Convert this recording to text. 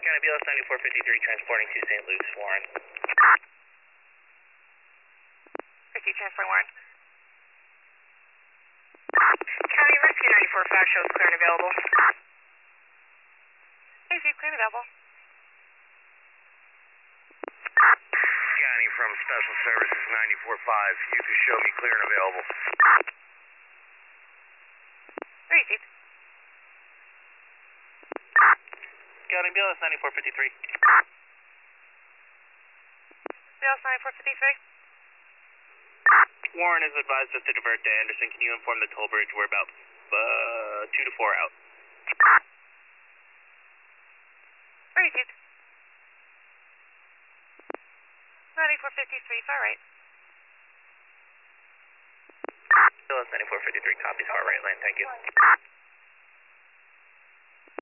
County BLS 9453 transporting to St. Luke's, Warren. 50 transport Warren. County Rescue 94 Flash shows clear and available. Hey, Steve, clear and available. County from Special Services 94.5. You can show me clear and available. Where are you, Steve? County BLS 9453. BLS 9453. Warren has advised us to divert to Anderson. Can you inform the toll bridge we're about 2 to 4 out? Where are you, Steve? 9453, far right. BLS 9453 copies far right lane, thank you.